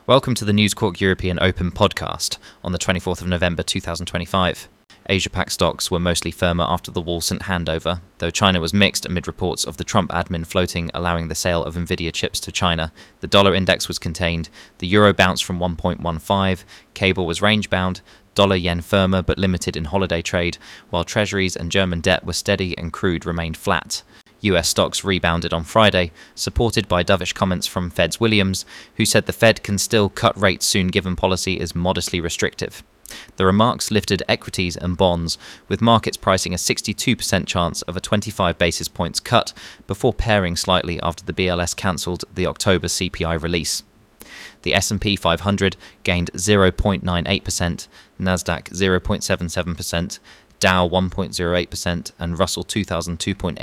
Welcome to the News Corp European Open podcast on the 24th of November 2025. Asia-Pac stocks were mostly firmer after the Wolcent handover, though China was mixed amid reports of the Trump admin floating allowing the sale of Nvidia chips to China. The dollar index was contained, the euro bounced from 1.15, cable was range-bound, dollar-yen firmer but limited in holiday trade, while treasuries and German debt were steady and crude remained flat. US stocks rebounded on Friday, supported by dovish comments from Fed's Williams, who said the Fed can still cut rates soon given policy is modestly restrictive. The remarks lifted equities and bonds, with markets pricing a 62% chance of a 25 basis points cut before pairing slightly after the BLS cancelled the October CPI release. The S&P 500 gained 0.98%, Nasdaq 0.77%, Dow 1.08% and Russell 2000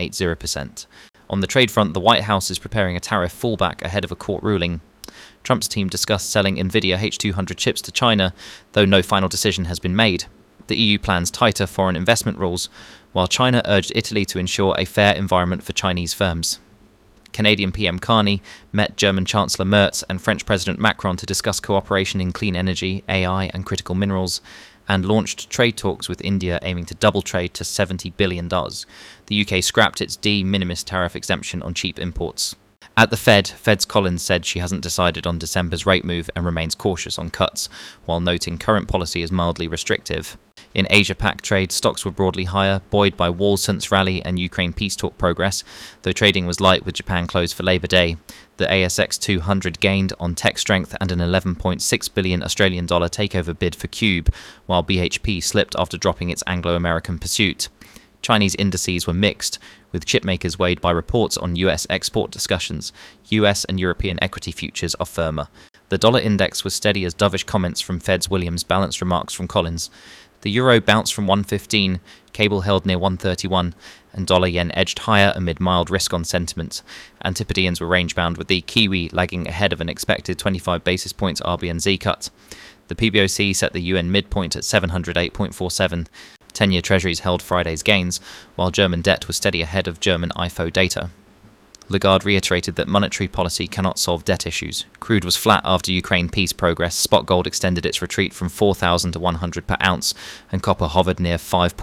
2.80%. On the trade front, the White House is preparing a tariff fallback ahead of a court ruling. Trump's team discussed selling Nvidia H200 chips to China, though no final decision has been made. The EU plans tighter foreign investment rules, while China urged Italy to ensure a fair environment for Chinese firms. Canadian PM Carney met German Chancellor Merz and French President Macron to discuss cooperation in clean energy, AI and critical minerals, and launched trade talks with India aiming to double trade to $70 billion. The UK scrapped its de minimis tariff exemption on cheap imports. At the Fed's Collins said she hasn't decided on December's rate move and remains cautious on cuts, while noting current policy is mildly restrictive. In Asia-Pac trade, stocks were broadly higher, buoyed by Wolcent's rally and Ukraine peace talk progress, though trading was light with Japan closed for Labour Day. The ASX 200 gained on tech strength and an $11.6 billion Australian dollar takeover bid for Cube, while BHP slipped after dropping its Anglo-American pursuit. Chinese indices were mixed, with chipmakers weighed by reports on US export discussions. US and European equity futures are firmer. The dollar index was steady as dovish comments from Fed's Williams balanced remarks from Collins. The euro bounced from 115, cable held near 131, and dollar-yen edged higher amid mild risk on sentiment. Antipodeans were range-bound, with the Kiwi lagging ahead of an expected 25 basis points RBNZ cut. The PBOC set the UN midpoint at 708.47. 10-year treasuries held Friday's gains, while German debt was steady ahead of German IFO data. Lagarde reiterated that monetary policy cannot solve debt issues. Crude was flat after Ukraine peace progress, spot gold extended its retreat from 4,000 to 100 per ounce, and copper hovered near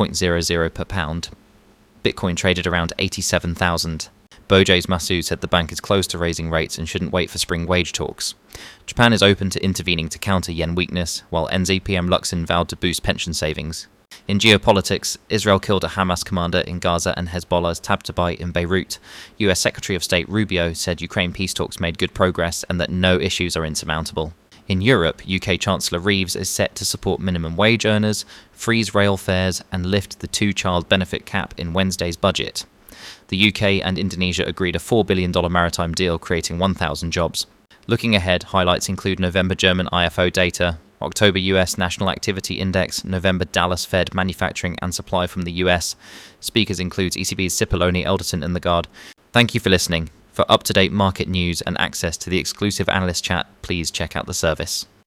5.00 per pound. Bitcoin traded around 87,000. Bojai's Masu said the bank is close to raising rates and shouldn't wait for spring wage talks. Japan is open to intervening to counter yen weakness, while NZ-PM Luxon vowed to boost pension savings. In geopolitics, Israel killed a Hamas commander in Gaza and Hezbollah's Tabatabai in Beirut. US Secretary of State Rubio said Ukraine peace talks made good progress and that no issues are insurmountable. In Europe, UK Chancellor Reeves is set to support minimum wage earners, freeze rail fares and lift the two-child benefit cap in Wednesday's budget. The UK and Indonesia agreed a $4 billion maritime deal creating 1,000 jobs. Looking ahead, highlights include November German IFO data, October US National Activity Index, November Dallas Fed manufacturing and supply from the US. Speakers include ECB's Cipollone, Elderton and Lagarde. Thank you for listening. For up-to-date market news and access to the exclusive analyst chat, please check out the service.